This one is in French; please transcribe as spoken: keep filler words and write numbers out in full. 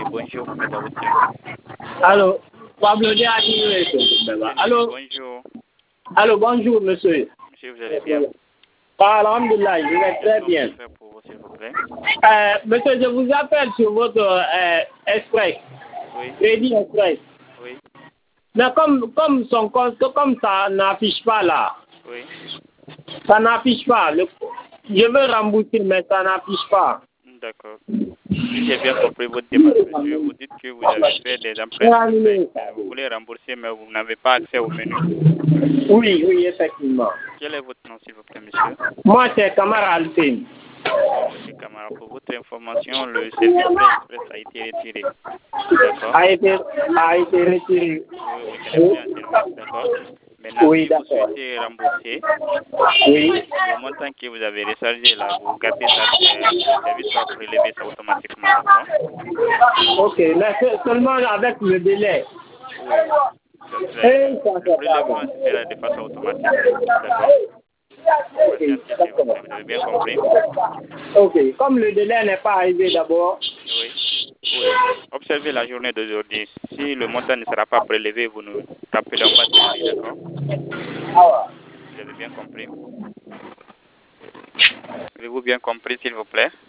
bonjour, vous faites à votre tour. Allô, Pablo de Adil. Allô, Bonjour. allô, bonjour, monsieur. Monsieur, vous allez bien? Ah, alhamdulillah, je vais très bien. Faire pour vous, s'il vous plaît. Euh, monsieur, je vous appelle sur votre euh, Express. Oui. Crédit Express. Oui. Mais comme, comme son compte, comme ça n'affiche pas là, Oui. ça n'affiche pas. Le, je veux rembourser, mais ça n'affiche pas. D'accord. Si j'ai bien compris votre demande, monsieur, vous dites que vous avez fait des emprunts. Vous voulez rembourser, mais vous n'avez pas accès au menu. Oui, oui, effectivement. Quel est votre nom, s'il vous plaît, monsieur? Moi, c'est Kamara Alpine. Monsieur Camara, pour votre information, le service express a été retiré. D'accord? A été, a été retiré. Oui, oui, ce n'est plus en service, d'accord? Maintenant, Oui, si vous d'accord. souhaitez rembourser, Oui. le montant que vous avez rechargé là, vous gardez ça, euh, le service va prélever ça automatiquement, d'accord? Ok, mais c'est seulement avec le délai. Oui, ça serait, le prélèvement se fera de façon automatique, d'accord? Patientez, s'il vous plaît, vous avez bien compris? Ok, comme le délai n'est pas arrivé d'abord. Oui, oui. Observez la journée d'aujourd'hui. Si le montant ne sera pas prélevé, vous nous rappelez, on va demander, d'accord? Vous avez bien compris? Avez-vous bien compris, s'il vous plaît?